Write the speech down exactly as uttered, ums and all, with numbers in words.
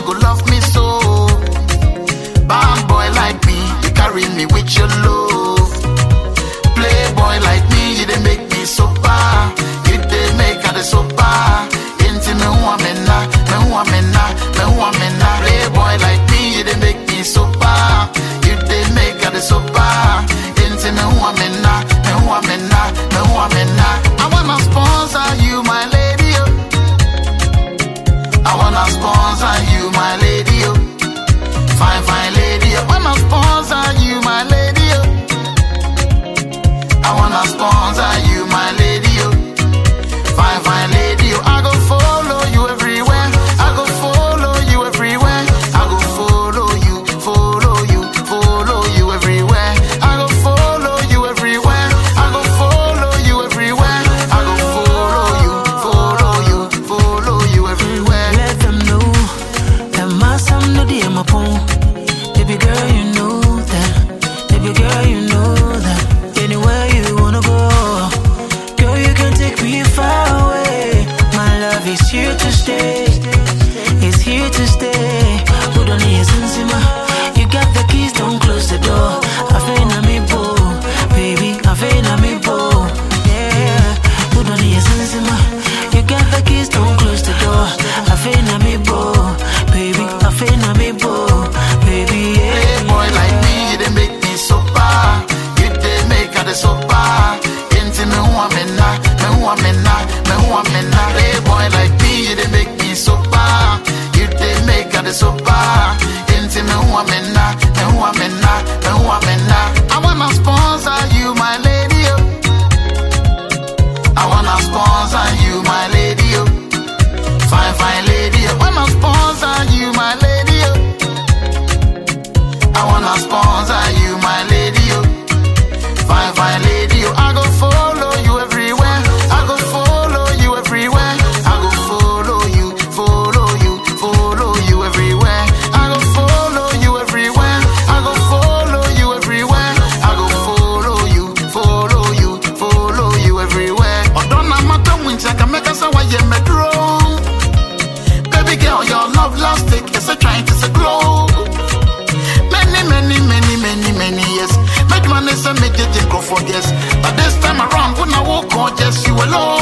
go love me so. Bad boy like me, you carry me with your love. Playboy like me, you they make me super. You they make her the super. Into me who I'm in na, me who I'm in na, me who I'm in na. Playboy like me, you they make me super. You they make her the super. Into me who I'm in na, me who I'm in na, me who I'm in na. I wanna sponsor you, my lady. Oh. I wanna sponsor you, my lady. Oh. Fine, fine lady. I wanna sponsor you, my lady. Oh. I wanna sponsor you, my lady. Oh. Fine, fine lady. Oh. I go follow you everywhere. I go follow you everywhere. I go follow you, follow you, follow you everywhere. I go follow you everywhere. I go follow you everywhere. I go follow you, follow you, follow you everywhere. Let them know that my son no the my phone. Baby girl, you know that. Baby girl, you know that. Anywhere you wanna go, girl, you can take me far away. My love is here to stay. It's here to stay. Put on your sensima. You got the keys, don't close the door. I feel na me bo, baby. I feel na me bo. Yeah. Put on your sensima. You got the keys, don't close the door. I feel na me bo, baby. I feel na me bo, baby. Yeah. Playboy like me, you they make me super. You they make her the super. Into me who I'm in na, me who I'm in na, me who I'm in na. Playboy like me, you they make me super. You they make her the super. Into me who I'm in na, me who I'm in na, me who I'm in na. I wanna sponsor you, my lady. Oh. I wanna sponsor you, my lady. Oh. Fine, fine lady. I wanna sponsor you, my lady. Oh. I wanna sponsor you, my lady. Oh. Fine, fine lady. Oh. I go follow you everywhere. I go follow you everywhere. I go follow you, follow you, follow you everywhere. I go follow you everywhere. I go follow you everywhere. I go follow you, follow you, follow you everywhere. Oh, don't know matter when I can make us a way me grow. Baby girl, your love lasting is a trying to say glow. Many, many, many, many, many years. Make money, say make it go for yes. But this time around, when I walk on, just you alone.